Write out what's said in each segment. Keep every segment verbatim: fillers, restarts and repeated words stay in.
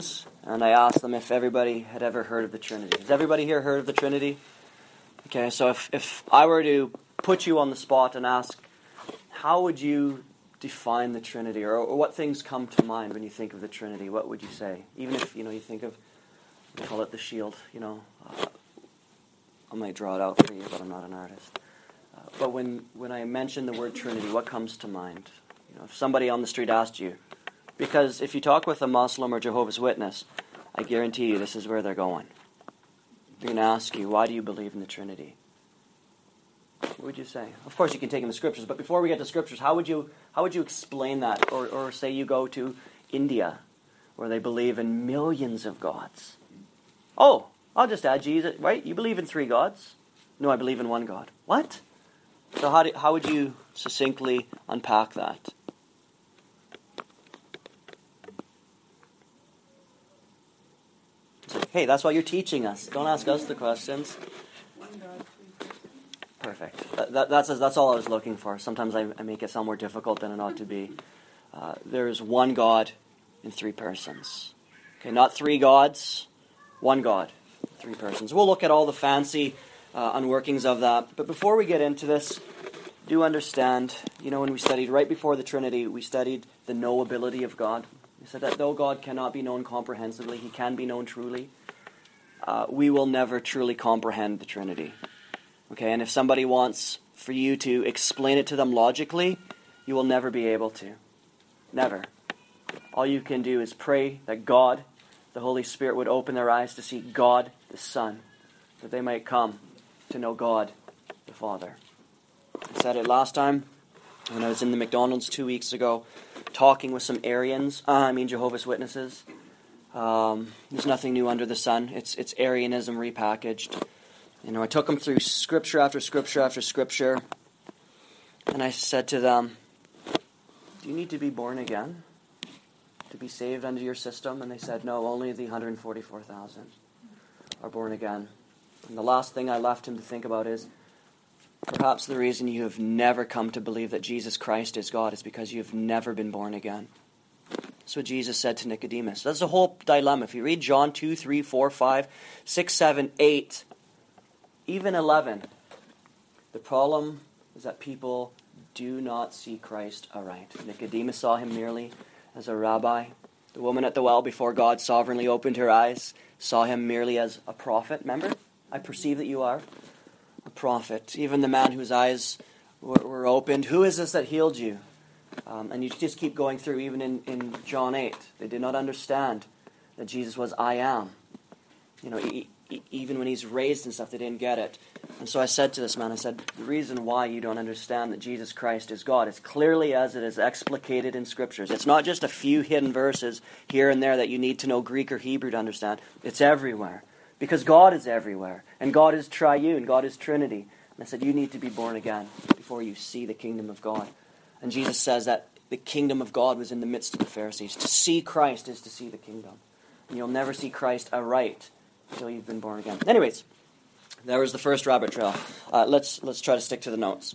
and I asked them if everybody had ever heard of the Trinity. Has everybody here heard of the Trinity? Okay, so if, if I were to put you on the spot and ask, how would you define the Trinity, or, or what things come to mind when you think of the Trinity? What would you say? Even if, you know, you think of, we call it the shield, you know. Uh, I might draw it out for you, but I'm not an artist. Uh, but when, when I mention the word Trinity, what comes to mind? You know, if somebody on the street asked you, because if you talk with a Muslim or Jehovah's Witness, I guarantee you this is where they're going. They're going to ask you, why do you believe in the Trinity? What would you say? Of course, you can take in the scriptures, but before we get to scriptures, how would you how would you explain that? Or, or say you go to India, where they believe in millions of gods. Oh, I'll just add Jesus, right? You believe in three gods? No, I believe in one God. What? So how do, how would you succinctly unpack that? Hey, that's why you're teaching us. Don't ask us the questions. Perfect. That, that, that's that's all I was looking for. Sometimes I, I make it sound more difficult than it ought to be. Uh, there is one God in three persons. Okay, not three gods, one God, three persons. We'll look at all the fancy uh, unworkings of that. But before we get into this, do understand, you know, when we studied right before the Trinity, we studied the knowability of God. We said that though God cannot be known comprehensively, He can be known truly. Uh, we will never truly comprehend the Trinity. Okay, and if somebody wants for you to explain it to them logically, you will never be able to. Never. All you can do is pray that God, the Holy Spirit, would open their eyes to see God the Son, that they might come to know God the Father. I said it last time when I was in the McDonald's two weeks ago, talking with some Arians, uh, I mean Jehovah's Witnesses. Um, there's nothing new under the sun. It's it's Arianism repackaged. You know, I took them through scripture after scripture after scripture, and I said to them, do you need to be born again to be saved under your system? And they said, no, only the one hundred forty-four thousand are born again. And the last thing I left him to think about is, perhaps the reason you have never come to believe that Jesus Christ is God is because you have never been born again. That's what Jesus said to Nicodemus. That's the whole dilemma. If you read John two, three, four, five, six, seven, eight, even eleven, the problem is that people do not see Christ aright. Nicodemus saw him merely as a rabbi. The woman at the well, before God sovereignly opened her eyes, saw him merely as a prophet. Remember? I perceive that you are a prophet. Even the man whose eyes were, were opened, who is this that healed you? Um, and you just keep going through, even in, in John eight. They did not understand that Jesus was I am. You know, e- e- even when he's raised and stuff, they didn't get it. And so I said to this man, I said, the reason why you don't understand that Jesus Christ is God is clearly as it is explicated in Scriptures. It's not just a few hidden verses here and there that you need to know Greek or Hebrew to understand. It's everywhere. Because God is everywhere. And God is triune. God is Trinity. And I said, you need to be born again before you see the kingdom of God. And Jesus says that the kingdom of God was in the midst of the Pharisees. To see Christ is to see the kingdom. And you'll never see Christ aright until you've been born again. Anyways, there was the first rabbit trail. Uh, let's let's try to stick to the notes.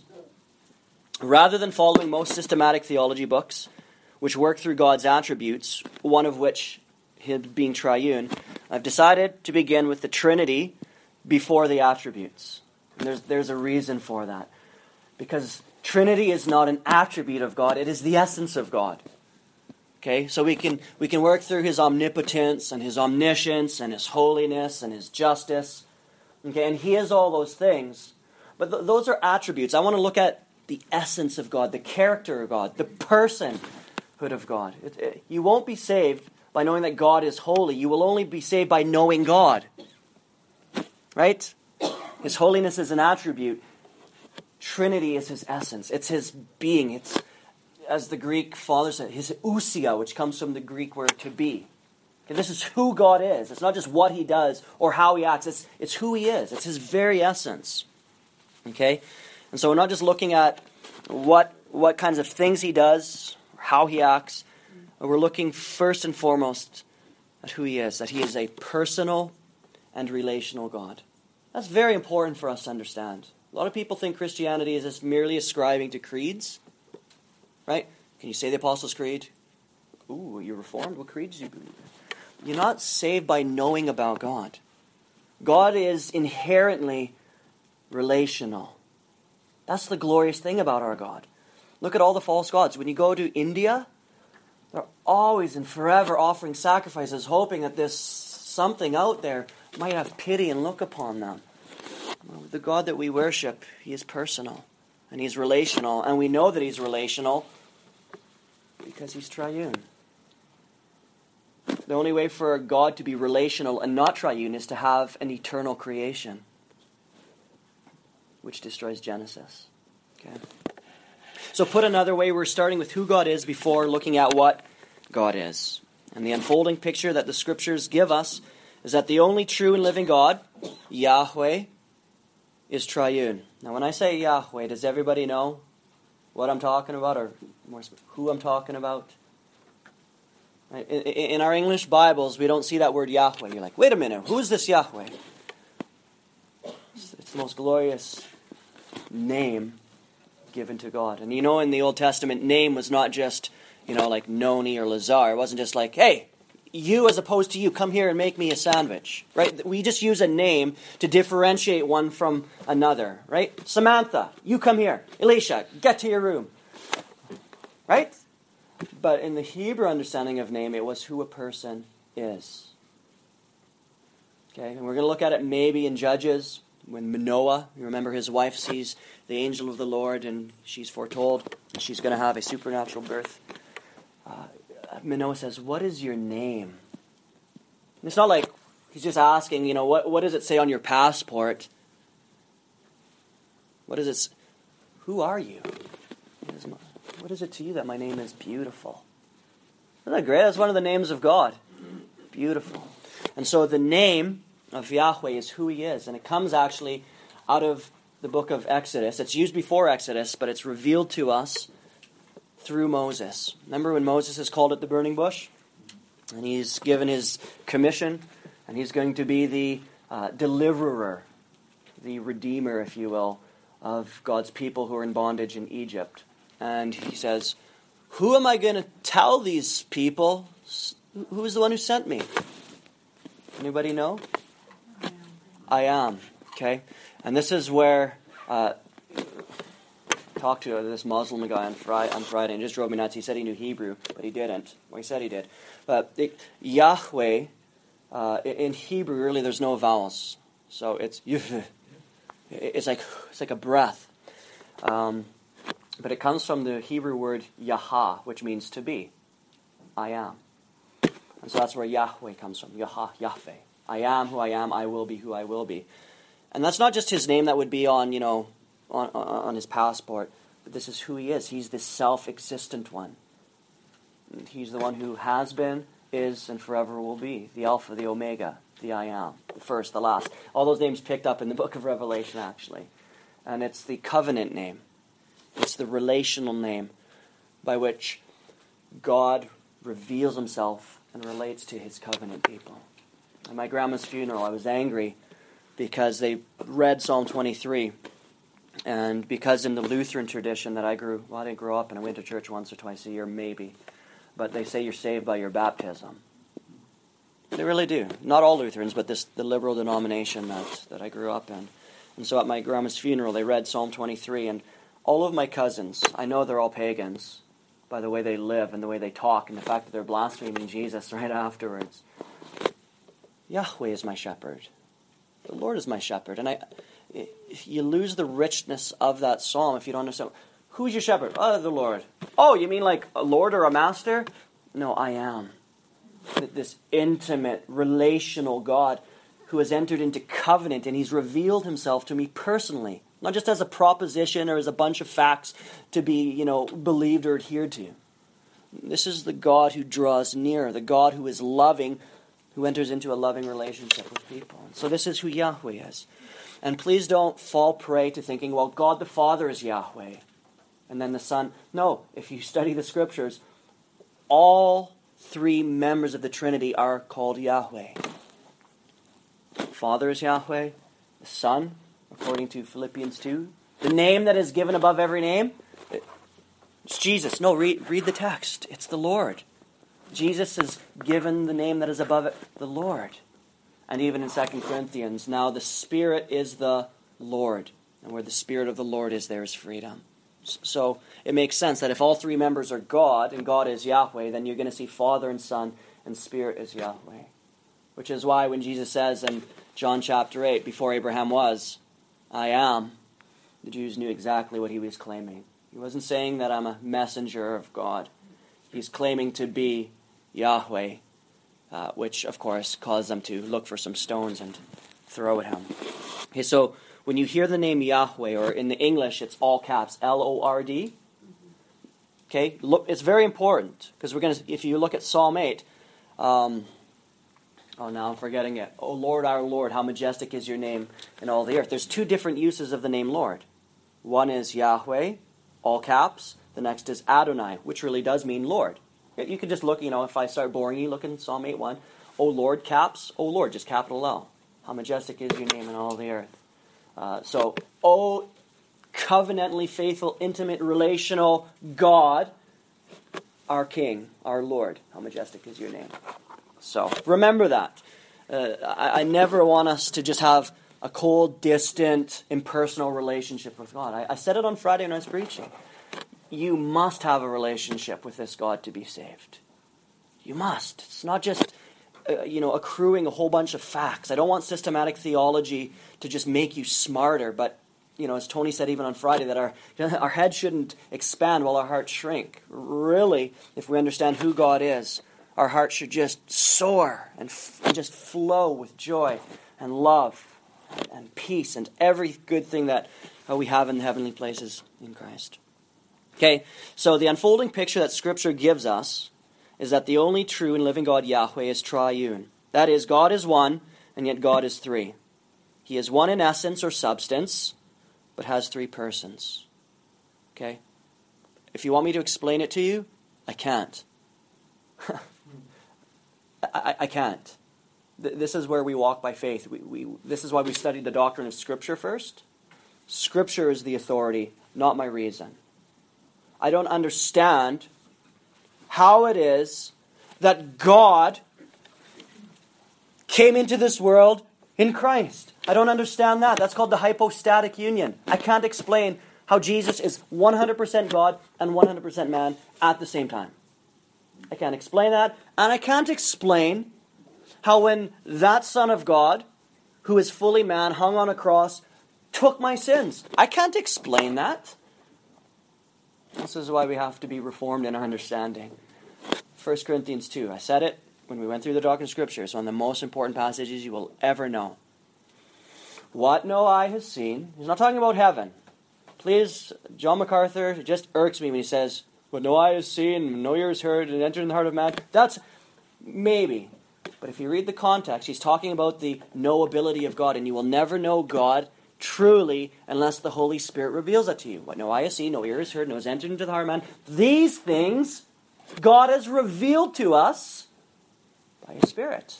Rather than following most systematic theology books, which work through God's attributes, one of which, Him being triune, I've decided to begin with the Trinity before the attributes. And there's there's a reason for that. Because Trinity is not an attribute of God, it is the essence of God. Okay, so we can we can work through His omnipotence and His omniscience and His holiness and His justice. Okay, and He is all those things. But th- those are attributes. I want to look at the essence of God, the character of God, the personhood of God. It, it, you won't be saved by knowing that God is holy. You will only be saved by knowing God. Right? His holiness is an attribute. Trinity is His essence. It's His being. It's, as the Greek father said, His ousia, which comes from the Greek word to be. Okay, this is who God is. It's not just what He does or how He acts. It's, it's who He is. It's His very essence. Okay? And so we're not just looking at what, what kinds of things He does, or how He acts. We're looking first and foremost at who He is, that He is a personal and relational God. That's very important for us to understand. A lot of people think Christianity is just merely ascribing to creeds. Right? Can you say the Apostles' Creed? Ooh, you're Reformed? What creed do you believe in? you're not saved by knowing about God. God is inherently relational. That's the glorious thing about our God. Look at all the false gods. When you go to India, they're always and forever offering sacrifices, hoping that this something out there might have pity and look upon them. The God that we worship, He is personal and He's relational. And we know that He's relational because He's triune. The only way for God to be relational and not triune is to have an eternal creation, which destroys Genesis. Okay. So put another way, we're starting with who God is before looking at what God is. And the unfolding picture that the Scriptures give us is that the only true and living God, Yahweh, is triune. Now when I say Yahweh, does everybody know what I'm talking about, or more who I'm talking about? In our English Bibles, we don't see that word Yahweh. You're like, wait a minute, who is this Yahweh? It's the most glorious name given to God. And you know, in the Old Testament, name was not just, you know, like Noni or Lazar. It wasn't just like, hey, you as opposed to you, come here and make me a sandwich. Right? We just use a name to differentiate one from another. Right? Samantha, you come here. Elisha, get to your room. Right? But in the Hebrew understanding of name, it was who a person is. Okay, and we're going to look at it maybe in Judges, when Manoah, you remember his wife sees the angel of the Lord, and she's foretold that she's going to have a supernatural birth. Uh, Manoah says, what is your name? And it's not like he's just asking, you know, what, what does it say on your passport? What does it say? Who are you? What is it to you that my name is beautiful? Isn't that great? That's one of the names of God. Beautiful. And so the name of Yahweh is who He is. And it comes actually out of the book of Exodus. It's used before Exodus, but it's revealed to us through Moses. Remember when Moses is called at the burning bush? And he's given his commission, and he's going to be the uh, deliverer, the redeemer, if you will, of God's people who are in bondage in Egypt. And he says, who am I going to tell these people? Who is the one who sent me? Anybody know? I am. I am. Okay. And this is where uh, I talked to this Muslim guy on Friday, on Friday and just drove me nuts. He said he knew Hebrew, but he didn't. Well, he said he did. But it, Yahweh, uh, in Hebrew, really there's no vowels. So it's it's like it's like a breath. Um, But it comes from the Hebrew word Yahah, which means to be. I am. And so that's where Yahweh comes from. Yahah, Yahweh. I am who I am, I will be who I will be. And that's not just his name that would be on, you know, on, on, on his passport. But this is who he is. He's the self-existent one. And he's the one who has been, is, and forever will be. The Alpha, the Omega, the I am. The first, the last. All those names picked up in the book of Revelation, actually. And it's the covenant name. It's the relational name by which God reveals Himself and relates to His covenant people. At my grandma's funeral, I was angry because they read Psalm twenty-three. And because in the Lutheran tradition that I grew, well, I didn't grow up and I went to church once or twice a year, maybe. But they say you're saved by your baptism. They really do. Not all Lutherans, but this the liberal denomination that, that I grew up in. And so at my grandma's funeral, they read Psalm twenty-three, and all of my cousins, I know they're all pagans by the way they live and the way they talk and the fact that they're blaspheming Jesus right afterwards. Yahweh is my shepherd. The Lord is my shepherd. And I, you lose the richness of that psalm if you don't understand. Who's your shepherd? Oh, the Lord. Oh, you mean like a Lord or a master? No, I am. This intimate, relational God who has entered into covenant, and He's revealed Himself to me personally. Not just as a proposition or as a bunch of facts to be, you know, believed or adhered to. This is the God who draws near, the God who is loving, who enters into a loving relationship with people. So this is who Yahweh is. And please don't fall prey to thinking, well, God the Father is Yahweh, and then the Son. No, if you study the Scriptures, all three members of the Trinity are called Yahweh. The Father is Yahweh, the Son, according to Philippians two. The name that is given above every name, it's Jesus. No, read, read the text. It's the Lord. Jesus is given the name that is above it, the Lord. And even in Second Corinthians, now the Spirit is the Lord. And where the Spirit of the Lord is, there is freedom. So it makes sense that if all three members are God, and God is Yahweh, then you're going to see Father and Son, and Spirit is Yahweh. Which is why when Jesus says in John chapter eight, before Abraham was, I am, the Jews knew exactly what he was claiming. He wasn't saying that I'm a messenger of God. He's claiming to be Yahweh, uh, which, of course, caused them to look for some stones and throw at him. Okay, so when you hear the name Yahweh, or in the English, it's all caps, L O R D. Okay, look, it's very important, because we're going to, if you look at Psalm eight, um, oh, now I'm forgetting it. Oh, Lord, our Lord, how majestic is your name in all the earth. There's two different uses of the name Lord. One is Yahweh, all caps. The next is Adonai, which really does mean Lord. You could just look, you know, if I start boring you, look in Psalm eight one. Oh Lord, caps. Oh Lord, just capital L. How majestic is your name in all the earth. Uh, so, oh covenantally faithful, intimate, relational God, our King, our Lord. How majestic is your name. So, remember that. Uh, I, I never want us to just have a cold, distant, impersonal relationship with God. I, I said it on Friday when I was preaching. You must have a relationship with this God to be saved. You must. It's not just, uh, you know, accruing a whole bunch of facts. I don't want systematic theology to just make you smarter, but, you know, as Tony said even on Friday, that our, our head shouldn't expand while our hearts shrink. Really, if we understand who God is, our hearts should just soar and, f- and just flow with joy and love and, and peace and every good thing that uh, we have in the heavenly places in Christ. Okay, so the unfolding picture that Scripture gives us is that the only true and living God, Yahweh, is triune. That is, God is one, and yet God is three. He is one in essence or substance, but has three persons. Okay? If you want me to explain it to you, I can't. I, I can't. This is where we walk by faith. We, we, this is why we studied the doctrine of Scripture first. Scripture is the authority, not my reason. I don't understand how it is that God came into this world in Christ. I don't understand that. That's called the hypostatic union. I can't explain how Jesus is one hundred percent God and one hundred percent man at the same time. I can't explain that. And I can't explain how when that Son of God, who is fully man, hung on a cross, took my sins. I can't explain that. This is why we have to be reformed in our understanding. First Corinthians two. I said it when we went through the doctrine of Scripture. It's one of the most important passages you will ever know. What no eye has seen. He's not talking about heaven. Please, John MacArthur, it just irks me when he says, what no eye has seen, no ear has heard, and entered in the heart of man. That's maybe. But if you read the context, he's talking about the knowability of God, and you will never know God truly unless the Holy Spirit reveals it to you. What no eye has seen, no ear has heard, no has entered into the heart of man. These things God has revealed to us by His Spirit.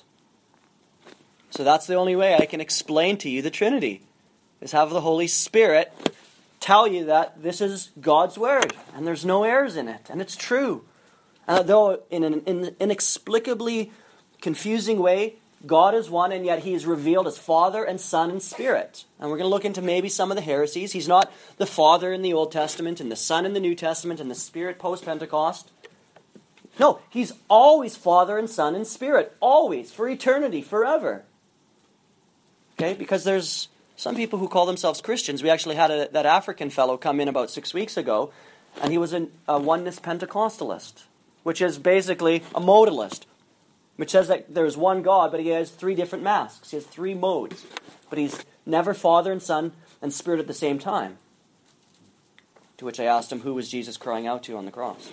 So that's the only way I can explain to you the Trinity, is have the Holy Spirit tell you that this is God's Word, and there's no errors in it, and it's true. Uh, though in an in, inexplicably confusing way, God is one, and yet He is revealed as Father and Son and Spirit. And we're going to look into maybe some of the heresies. He's not the Father in the Old Testament, and the Son in the New Testament, and the Spirit post-Pentecost. No, He's always Father and Son and Spirit. Always. For eternity. Forever. Okay? Because there's some people who call themselves Christians. We actually had a, that African fellow come in about six weeks ago, and he was an, a oneness Pentecostalist, which is basically a modalist, which says that there's one God, but He has three different masks. He has three modes. But He's never Father and Son and Spirit at the same time. To which I asked him, who was Jesus crying out to on the cross?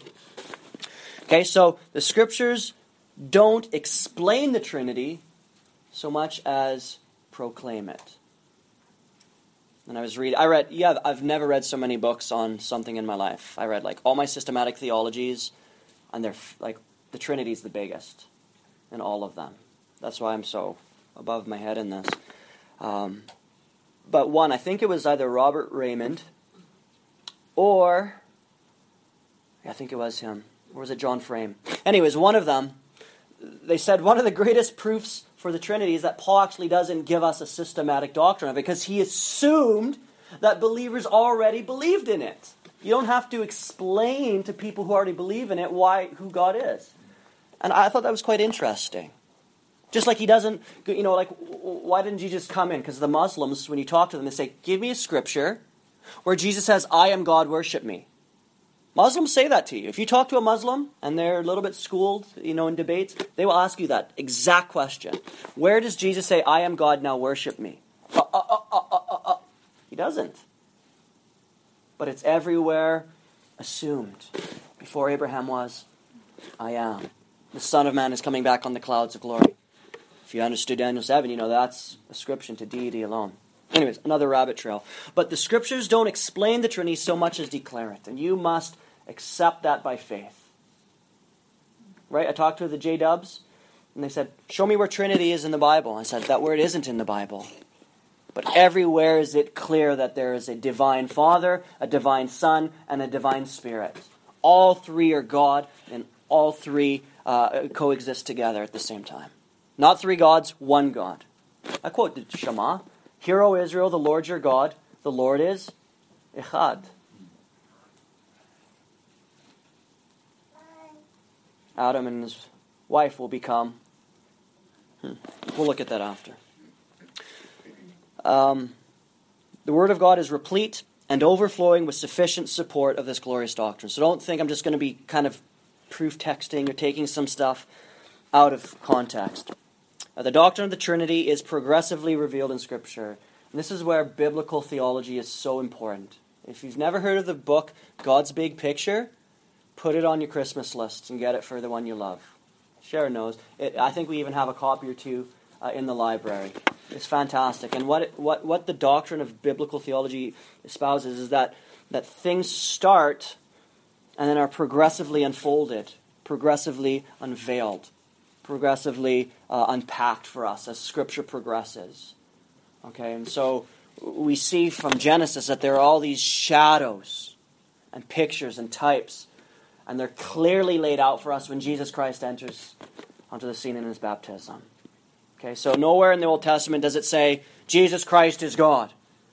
Okay, so the Scriptures don't explain the Trinity so much as proclaim it. And I was reading, I read, yeah, I've never read so many books on something in my life. I read like all my systematic theologies, and they're like, the Trinity's the biggest in all of them. That's why I'm so above my head in this. Um, but one, I think it was either Robert Raymond, or, I think it was him. Or was it John Frame? Anyways, one of them, they said one of the greatest proofs for the Trinity is that Paul actually doesn't give us a systematic doctrine of it because he assumed that believers already believed in it. You don't have to explain to people who already believe in it why who God is. And I thought that was quite interesting. Just like he doesn't, you know, like, why didn't you just come in? Because the Muslims, when you talk to them, they say, give me a scripture where Jesus says, I am God, worship me. Muslims say that to you. If you talk to a Muslim and they're a little bit schooled, you know, in debates, they will ask you that exact question. Where does Jesus say, I am God, now worship me? Uh, uh, uh, uh, uh, uh, uh. He doesn't. But it's everywhere assumed. Before Abraham was, I am. The Son of Man is coming back on the clouds of glory. If you understood Daniel seven, you know that's ascription to deity alone. Anyways, another rabbit trail. But the scriptures don't explain the Trinity so much as declare it. And you must accept that by faith. Right? I talked to the J-Dubs, and they said, show me where Trinity is in the Bible. I said, that word isn't in the Bible. But everywhere is it clear that there is a divine Father, a divine Son, and a divine Spirit. All three are God, and all three uh, coexist together at the same time. Not three gods, one God. I quote the Shema. Hear, O Israel, the Lord your God, the Lord is Echad. Adam and his wife will become. Hmm, we'll look at that after. Um, the Word of God is replete and overflowing with sufficient support of this glorious doctrine. So don't think I'm just going to be kind of proof texting or taking some stuff out of context. Uh, the doctrine of the Trinity is progressively revealed in Scripture. And this is where biblical theology is so important. If you've never heard of the book God's Big Picture, put it on your Christmas list and get it for the one you love. Sharon knows. It, I think we even have a copy or two uh, in the library. It's fantastic. And what, it, what what the doctrine of biblical theology espouses is that, that things start and then are progressively unfolded, progressively unveiled, progressively uh, unpacked for us as Scripture progresses. Okay, and so we see from Genesis that there are all these shadows and pictures and types, and they're clearly laid out for us when Jesus Christ enters onto the scene in his baptism. Okay, so nowhere in the Old Testament does it say Jesus Christ is God,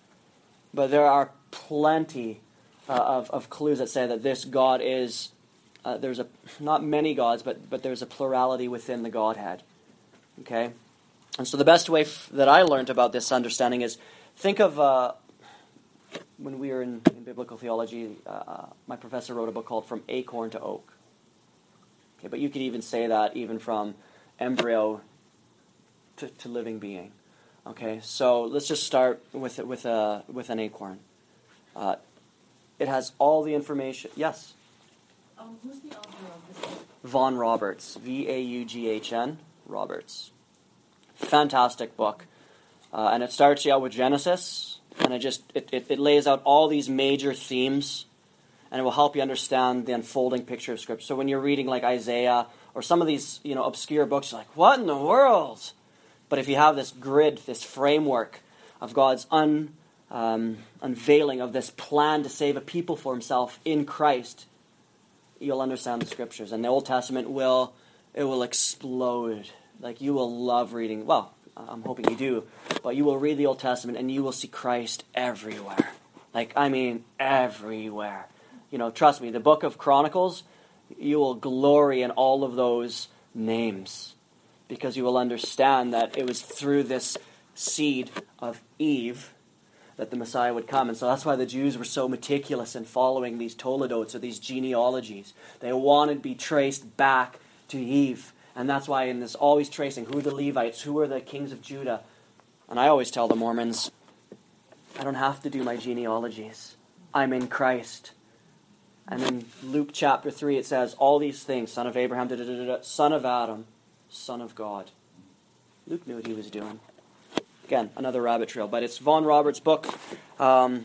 but there are plenty uh, of, of clues that say that this God is. Uh, there's a not many gods, but but there's a plurality within the Godhead. Okay, and so the best way f- that I learned about this understanding is think of uh, when we were in, in biblical theology. Uh, my professor wrote a book called "From Acorn to Oak." Okay, but you could even say that even from embryo to, to living being. Okay, so let's just start with with a with an acorn. Uh, it has all the information. Yes. Um, who's the author of this book? Vaughan Roberts, V A U G H N, Roberts. Fantastic book. Uh, and it starts out with Genesis, and it just it, it, it lays out all these major themes, and it will help you understand the unfolding picture of Scripture. So when you're reading like Isaiah or some of these, you know, obscure books, you're like, what in the world? But if you have this grid, this framework of God's un, um, unveiling of this plan to save a people for himself in Christ, you'll understand the Scriptures. And the Old Testament will, it will explode. Like you will love reading, well, I'm hoping you do, but you will read the Old Testament and you will see Christ everywhere. Like, I mean, everywhere. You know, trust me, the book of Chronicles, you will glory in all of those names because you will understand that it was through this seed of Eve that the Messiah would come. And so that's why the Jews were so meticulous in following these Toledotes or these genealogies. They wanted to be traced back to Eve. And that's why in this always tracing, who are the Levites, who are the kings of Judah. And I always tell the Mormons, I don't have to do my genealogies. I'm in Christ. And in Luke chapter three it says, all these things, son of Abraham, da, da, da, da, son of Adam, son of God. Luke knew what he was doing. Again, another rabbit trail, but it's Vaughan Roberts' book, um,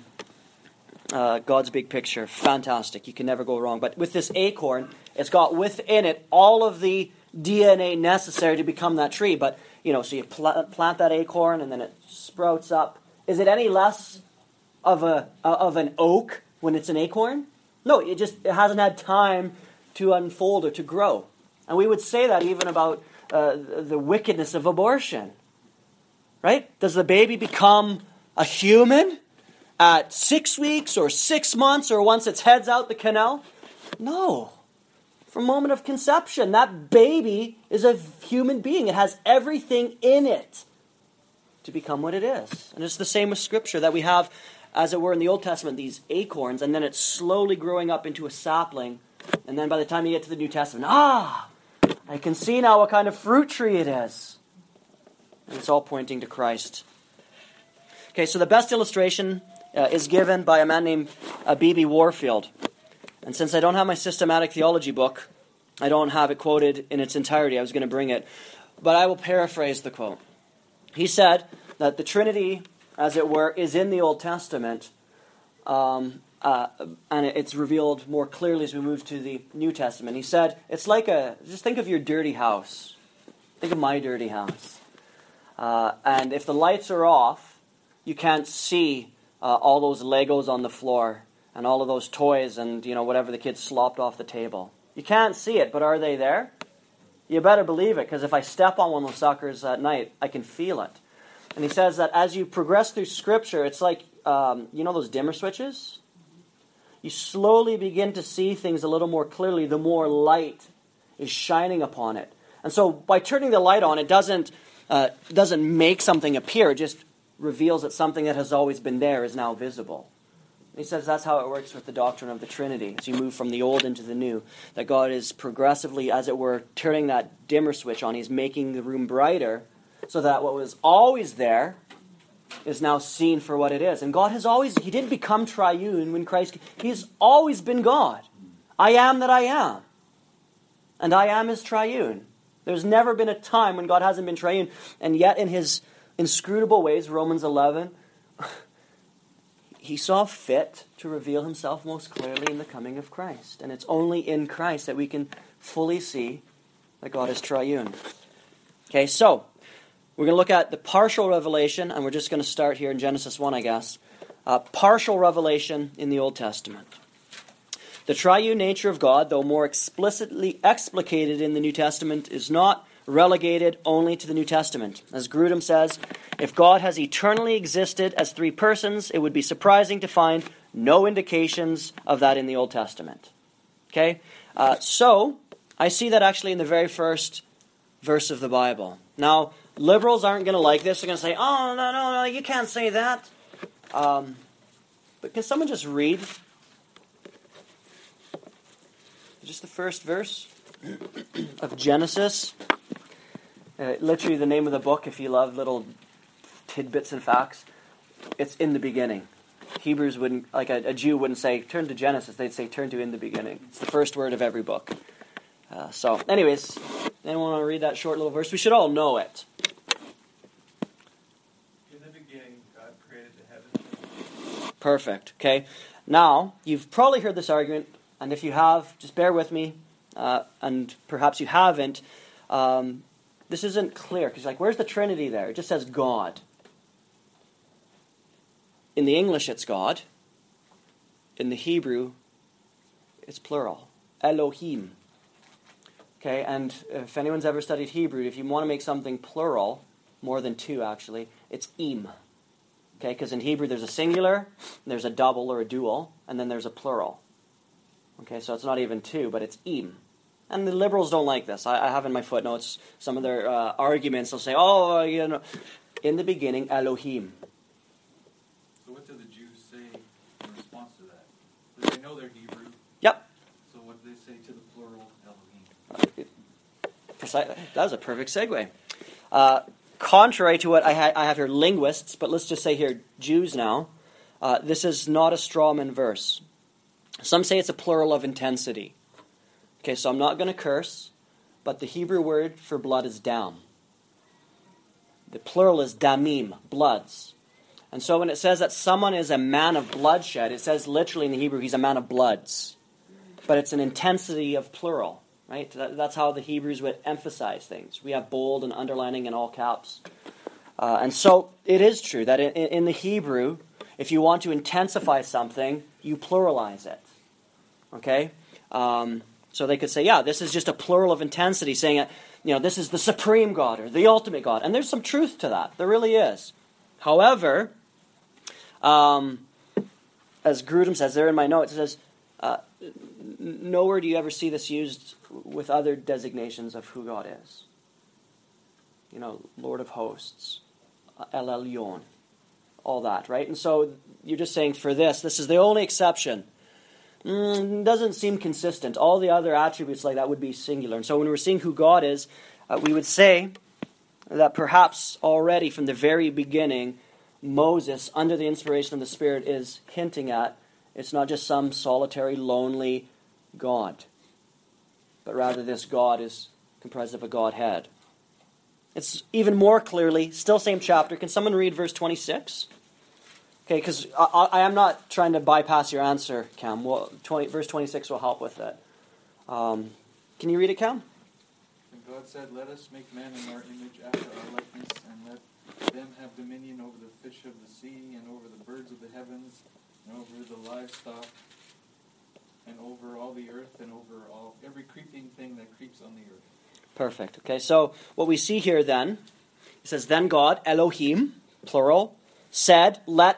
uh, God's Big Picture. Fantastic. You can never go wrong. But with this acorn, it's got within it all of the D N A necessary to become that tree. But, you know, so you pl- plant that acorn and then it sprouts up. Is it any less of a uh, of an oak when it's an acorn? No, it just it hasn't had time to unfold or to grow. And we would say that even about uh, the wickedness of abortion. Right? Does the baby become a human at six weeks or six months or once its head's out the canal? No. From moment of conception, that baby is a human being. It has everything in it to become what it is. And it's the same with Scripture, that we have, as it were in the Old Testament, these acorns, and then it's slowly growing up into a sapling. And then by the time you get to the New Testament, ah, I can see now what kind of fruit tree it is. And it's all pointing to Christ. Okay, so the best illustration uh, is given by a man named uh, B B Warfield. And since I don't have my systematic theology book, I don't have it quoted in its entirety. I was going to bring it. But I will paraphrase the quote. He said that the Trinity, as it were, is in the Old Testament, um, uh, and it's revealed more clearly as we move to the New Testament. He said, it's like a, just think of your dirty house. Think of my dirty house. Uh, and if the lights are off, you can't see uh, all those Legos on the floor and all of those toys and, you know, whatever the kids slopped off the table. You can't see it, but are they there? You better believe it, because if I step on one of those suckers at night, I can feel it. And he says that as you progress through Scripture, it's like, um, you know those dimmer switches? You slowly begin to see things a little more clearly the more light is shining upon it. And so by turning the light on, it doesn't uh, doesn't make something appear. It just reveals that something that has always been there is now visible. And he says that's how it works with the doctrine of the Trinity. As you move from the old into the new, that God is progressively, as it were, turning that dimmer switch on. He's making the room brighter so that what was always there is now seen for what it is. And God has always, He didn't become triune when Christ, He's always been God. I am that I am. And I am is triune. There's never been a time when God hasn't been triune. And yet in His inscrutable ways, Romans eleven, He saw fit to reveal Himself most clearly in the coming of Christ. And it's only in Christ that we can fully see that God is triune. Okay, so we're going to look at the partial revelation, and we're just going to start here in Genesis one, I guess. Uh, partial revelation in the Old Testament. The triune nature of God, though more explicitly explicated in the New Testament, is not relegated only to the New Testament. As Grudem says, if God has eternally existed as three persons, it would be surprising to find no indications of that in the Old Testament. Okay? Uh, so, I see that actually in the very first verse of the Bible. Now, liberals aren't going to like this. They're going to say, oh, no, no, no, you can't say that. Um, but can someone just read just the first verse of Genesis? Uh, literally the name of the book, if you love little tidbits and facts. It's in the beginning. Hebrews wouldn't, like a, a Jew wouldn't say, turn to Genesis. They'd say, turn to in the beginning. It's the first word of every book. Uh, so, anyways, anyone want to read that short little verse? We should all know it. In the beginning, God created the heavens. Perfect. Okay. Now, you've probably heard this argument, and if you have, just bear with me, uh, and perhaps you haven't. Um, this isn't clear, because like, where's the Trinity there? It just says God. In the English, it's God. In the Hebrew, it's plural. Elohim. Okay, and if anyone's ever studied Hebrew, if you want to make something plural, more than two actually, it's im. Okay, because in Hebrew there's a singular, there's a double or a dual, and then there's a plural. Okay, so it's not even two, but it's im. And the liberals don't like this. I, I have in my footnotes some of their uh, arguments. They'll say, oh, you know, in the beginning, Elohim. So what do the Jews say in response to that? Because they know they're Hebrew. Yep. So what do they say to the plural Elohim? That was a perfect segue. Uh, contrary to what I, ha- I have here, linguists, but let's just say here, Jews now, uh, this is not a strawman verse. Some say it's a plural of intensity. Okay, so I'm not going to curse, but the Hebrew word for blood is dam. The plural is damim, bloods. And so when it says that someone is a man of bloodshed, it says literally in the Hebrew, he's a man of bloods. But it's an intensity of plural, right? That, that's how the Hebrews would emphasize things. We have bold and underlining in all caps. Uh, and so it is true that in, in the Hebrew, if you want to intensify something, you pluralize it. Okay? Um, So they could say, yeah, this is just a plural of intensity, saying, you know, this is the supreme God or the ultimate God. And there's some truth to that. There really is. However, um, as Grudem says, there in my notes, it says, uh, nowhere do you ever see this used with other designations of who God is. You know, Lord of Hosts, El Elyon, all that, right? And so you're just saying for this, this is the only exception. Mm, doesn't seem consistent. All the other attributes like that would be singular. And so when we're seeing who God is, uh, we would say that perhaps already from the very beginning, Moses, under the inspiration of the Spirit, is hinting at it's not just some solitary, lonely God, but rather this God is comprised of a Godhead. It's even more clearly, still same chapter. Can someone read verse twenty-six? Okay, because I, I am not trying to bypass your answer, Cam. Well, twenty, verse twenty-six will help with it. Um, can you read it, Cam? And God said, "Let us make man in our image after our likeness, and let them have dominion over the fish of the sea, and over the birds of the heavens, and over the livestock, and over all the earth, and over all every creeping thing that creeps on the earth." Perfect. Okay, so what we see here then, it says, then God, Elohim, plural, said, let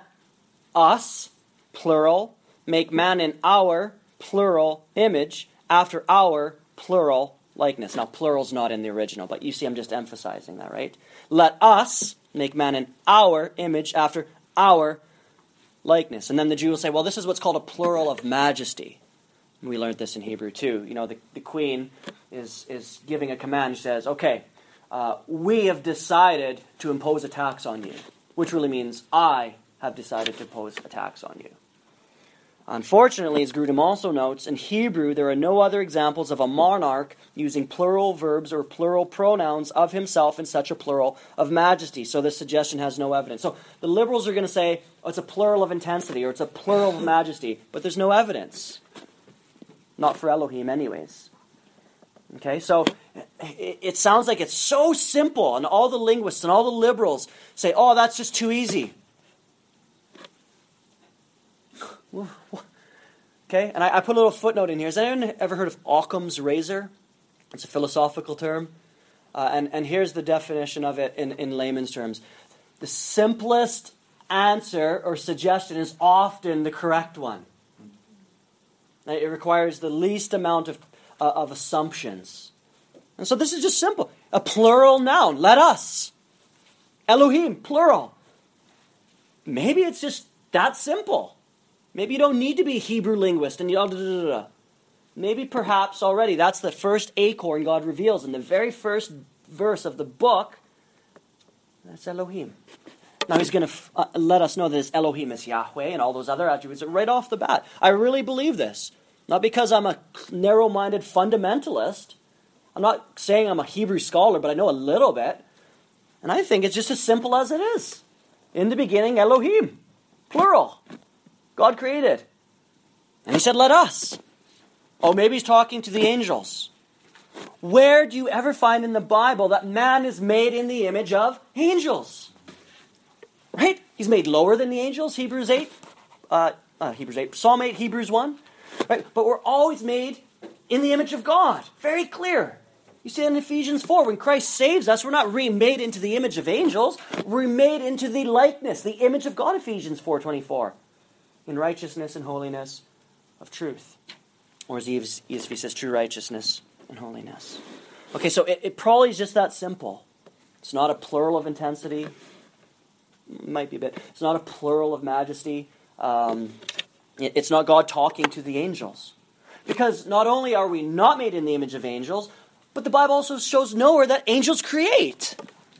us, plural, make man in our, plural, image, after our, plural, likeness. Now, plural's not in the original, but you see I'm just emphasizing that, right? Let us make man in our image, after our likeness. And then the Jew will say, well, this is what's called a plural of majesty. And we learned this in Hebrew too. You know, the, the queen is, is giving a command. She says, okay, uh, we have decided to impose a tax on you, which really means I have decided to impose a tax on you. Unfortunately, as Grudem also notes, in Hebrew there are no other examples of a monarch using plural verbs or plural pronouns of himself in such a plural of majesty. So this suggestion has no evidence. So the liberals are going to say, oh, it's a plural of intensity or it's a plural of majesty, but there's no evidence. Not for Elohim anyways. Okay, so it, it sounds like it's so simple, and all the linguists and all the liberals say, oh, that's just too easy. Okay, and I, I put a little footnote in here. Has anyone ever heard of Occam's razor? It's a philosophical term. Uh, and, and here's the definition of it in, in layman's terms. The simplest answer or suggestion is often the correct one. It requires the least amount of, uh, of assumptions. And so this is just simple. A plural noun. Let us. Elohim, plural. Maybe it's just that simple. Maybe you don't need to be a Hebrew linguist. And you know, da, da, da, da. Maybe perhaps already that's the first acorn God reveals in the very first verse of the book. That's Elohim. Now he's going to f- uh, let us know that his Elohim is Yahweh and all those other attributes right off the bat. I really believe this. Not because I'm a narrow-minded fundamentalist. I'm not saying I'm a Hebrew scholar, but I know a little bit. And I think it's just as simple as it is. In the beginning, Elohim. Plural. God created. And he said, let us. Oh, maybe he's talking to the angels. Where do you ever find in the Bible that man is made in the image of angels? Right? He's made lower than the angels, Hebrews eight. Uh, uh, Hebrews eight. Psalm eight, Hebrews one. Right? But we're always made in the image of God. Very clear. You see in Ephesians four, when Christ saves us, we're not remade into the image of angels. We're remade into the likeness, the image of God, Ephesians four twenty-four. In righteousness and holiness of truth. Or as E S V says, true righteousness and holiness. Okay, so it, it probably is just that simple. It's not a plural of intensity. Might be a bit. It's not a plural of majesty. Um, it, it's not God talking to the angels. Because not only are we not made in the image of angels, but the Bible also shows nowhere that angels create.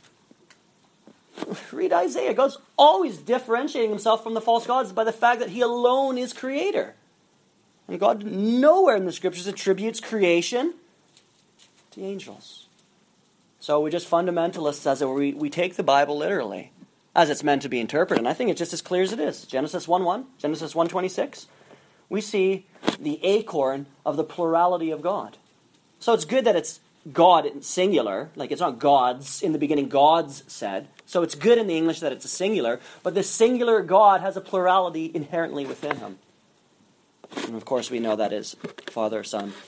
Read Isaiah. God's always differentiating himself from the false gods by the fact that he alone is creator. And God nowhere in the scriptures attributes creation to angels. So we just fundamentalists as it, we, we take the Bible literally, as it's meant to be interpreted. And I think it's just as clear as it is. Genesis one one, Genesis one twenty-six. We see the acorn of the plurality of God. So it's good that it's God in singular, like it's not gods. In the beginning, gods said. So it's good in the English that it's a singular, but the singular God has a plurality inherently within him. And of course we know that is Father, Son,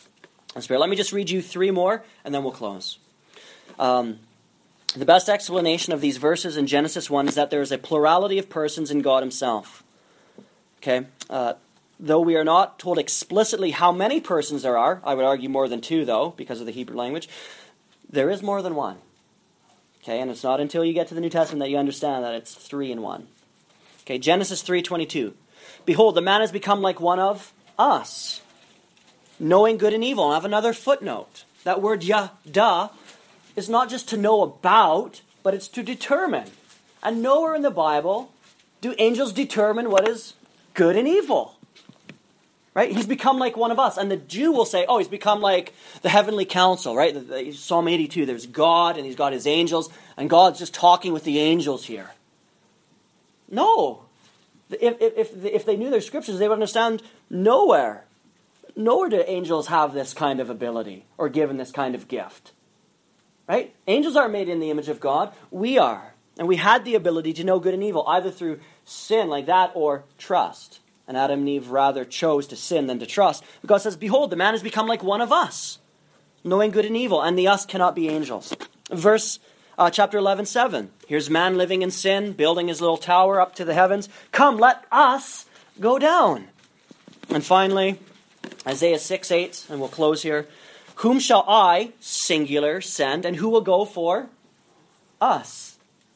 and Spirit. Let me just read you three more, and then we'll close. Um, the best explanation of these verses in Genesis one is that there is a plurality of persons in God himself. Okay? Uh, though we are not told explicitly how many persons there are, I would argue more than two, though, because of the Hebrew language, there is more than one. Okay? And it's not until you get to the New Testament that you understand that it's three in one. Okay, Genesis three twenty-two. Behold, the man has become like one of us, knowing good and evil. And I have another footnote. That word yada is not just to know about, but it's to determine. And nowhere in the Bible do angels determine what is good and evil. Right? He's become like one of us. And the Jew will say, oh, he's become like the heavenly council, right? The, the, Psalm eighty-two, there's God and he's got his angels, and God's just talking with the angels here. No. If, if, if they knew their scriptures, they would understand nowhere. Nowhere do angels have this kind of ability or given this kind of gift. Right? Angels aren't made in the image of God. We are. And we had the ability to know good and evil, either through sin like that or trust. And Adam and Eve rather chose to sin than to trust. God says, behold, the man has become like one of us, knowing good and evil, and the us cannot be angels. Verse Uh, chapter eleven, seven. Here's man living in sin, building his little tower up to the heavens. Come, let us go down. And finally, Isaiah six, eight, and we'll close here. Whom shall I, singular, send, and who will go for us?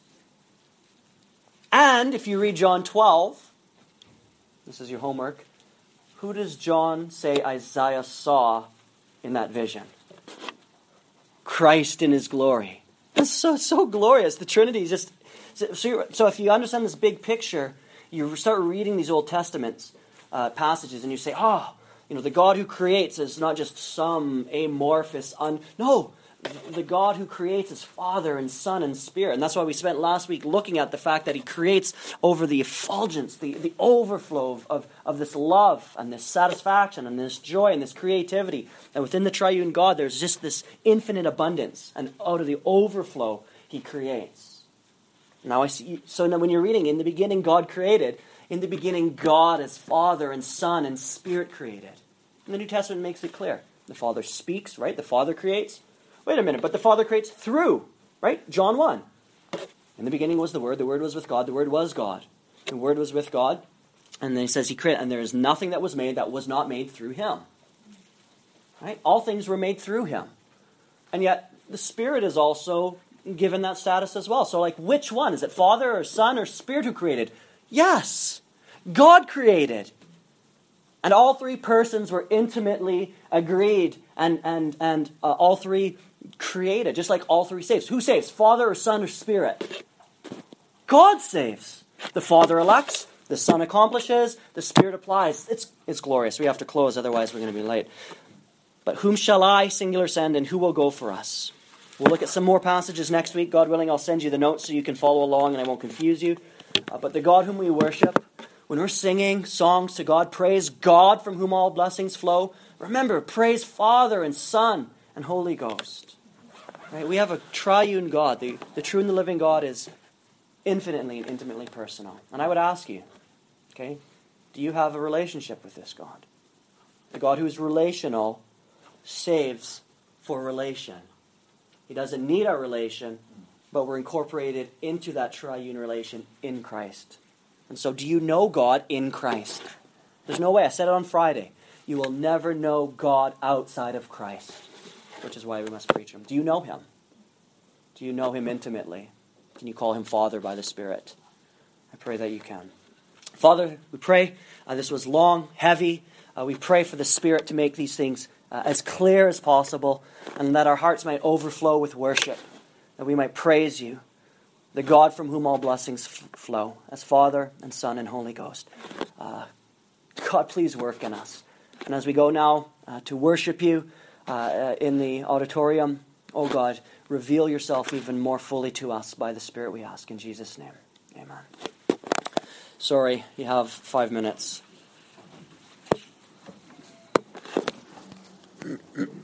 And if you read John twelve, this is your homework, who does John say Isaiah saw in that vision? Christ in his glory. It's so so glorious. The Trinity is just so. So if you understand this big picture, you start reading these Old Testament uh, passages, and you say, "Oh, you know, the God who creates is not just some amorphous un. No, the God who creates is Father and Son and Spirit." And that's why we spent last week looking at the fact that He creates over the effulgence, the the overflow of of, of this love and this satisfaction and this joy and this creativity. And within the triune God, there's just this infinite abundance. And out of the overflow, He creates. Now, I see. So now when you're reading, in the beginning God created. In the beginning God as Father and Son and Spirit created. And the New Testament makes it clear. The Father speaks, right? The Father creates. Wait a minute, but the Father creates through, right? John one. In the beginning was the Word. The Word was with God. The Word was God. The Word was with God. And then He says He created. And there is nothing that was made that was not made through Him. Right? All things were made through Him. And yet, the Spirit is also given that status as well. So, like, which one? Is it Father or Son or Spirit who created? Yes! God created. And all three persons were intimately agreed. And, and, and uh, all three created. Just like all three saves. Who saves? Father or Son or Spirit? God saves. The Father elects. The Son accomplishes. The Spirit applies. It's, it's glorious. We have to close, otherwise we're going to be late. But whom shall I, singular, send, and who will go for us? We'll look at some more passages next week. God willing, I'll send you the notes so you can follow along and I won't confuse you. Uh, but the God whom we worship, when we're singing songs to God, praise God from whom all blessings flow. Remember, praise Father and Son and Holy Ghost. Right? We have a triune God. The, the true and the living God is infinitely and intimately personal. And I would ask you, okay, do you have a relationship with this God? The God who is relational saves for relation. He doesn't need our relation, but we're incorporated into that triune relation in Christ. And so do you know God in Christ? There's no way. I said it on Friday. You will never know God outside of Christ, which is why we must preach Him. Do you know Him? Do you know Him intimately? Can you call Him Father by the Spirit? I pray that you can. Father, we pray. Uh, this was long, heavy. Uh, we pray for the Spirit to make these things Uh, as clear as possible, and that our hearts might overflow with worship, that we might praise you, the God from whom all blessings f- flow, as Father and Son and Holy Ghost. Uh, God, please work in us. And as we go now uh, to worship you uh, uh, in the auditorium, oh God, reveal yourself even more fully to us by the Spirit, we ask in Jesus' name. Amen. Sorry, you have five minutes. Mm-hmm.